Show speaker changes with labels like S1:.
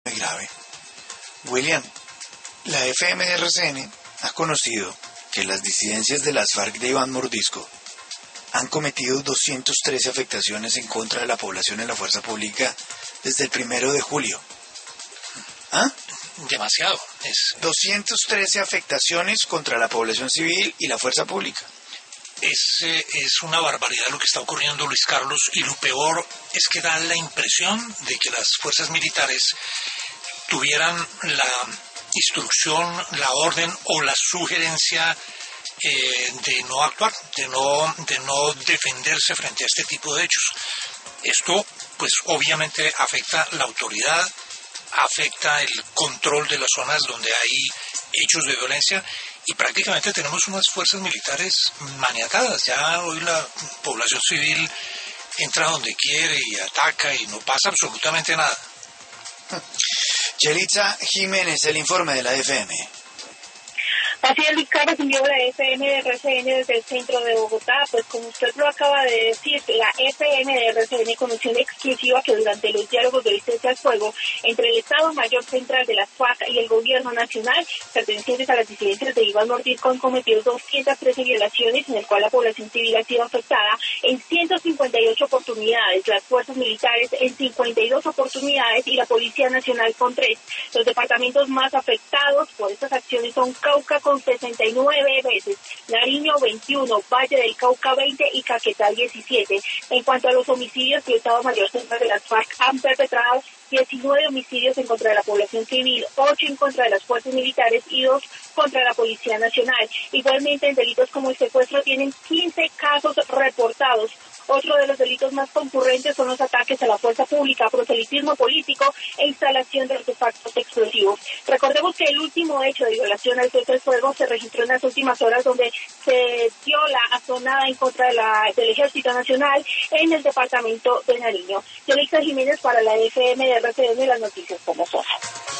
S1: Muy grave. William, la FMRCN ha conocido que las disidencias de las FARC de Iván Mordisco han cometido 213 afectaciones en contra de la población en la fuerza pública desde el 1 de julio. ¿Ah?
S2: Demasiado.
S1: 213 afectaciones contra la población civil y la fuerza pública.
S2: Es una barbaridad lo que está ocurriendo, Luis Carlos, y lo peor es que da la impresión de que las fuerzas militares tuvieran la instrucción, la orden o la sugerencia de no actuar, de no defenderse frente a este tipo de hechos. Esto, pues, obviamente afecta la autoridad, afecta el control de las zonas donde hay hechos de violencia y prácticamente tenemos unas fuerzas militares maniatadas. Ya hoy la población civil entra donde quiere y ataca y no pasa absolutamente nada.
S1: Yelitza Jiménez, el informe de la FM.
S3: Así es, Luis Carlos, envió la FMRCN desde el centro de Bogotá. Pues como usted lo acaba de decir, la FMRCN conoció en exclusiva que durante los diálogos de licencia al fuego entre el Estado Mayor Central de las FARC y el Gobierno Nacional, pertenecientes a las disidencias de Iván Mordisco, han cometido 213 violaciones, en el cual la población civil ha sido afectada en 158 oportunidades, las fuerzas militares en 52 oportunidades y la Policía Nacional con 3. Los departamentos más afectados por estas acciones son Cauca con 69 veces, Nariño 21, Valle del Cauca 20 y Caquetá 17. En cuanto a los homicidios, el Estado Mayor Central de las FARC han perpetrado 19 homicidios en contra de la población civil, 8 en contra de las fuerzas militares y 2 contra la Policía Nacional. Igualmente, en delitos como el secuestro tienen 15 casos reportados. Otro de los delitos más concurrentes son los ataques a la fuerza pública, proselitismo político e instalación de artefactos explosivos. Recordemos que el último hecho de violación al cese del fuego se registró en las últimas horas, donde se dio la azonada en contra del Ejército Nacional en el departamento de Nariño. Yelitza Jiménez para la FM de RCN, las noticias como son.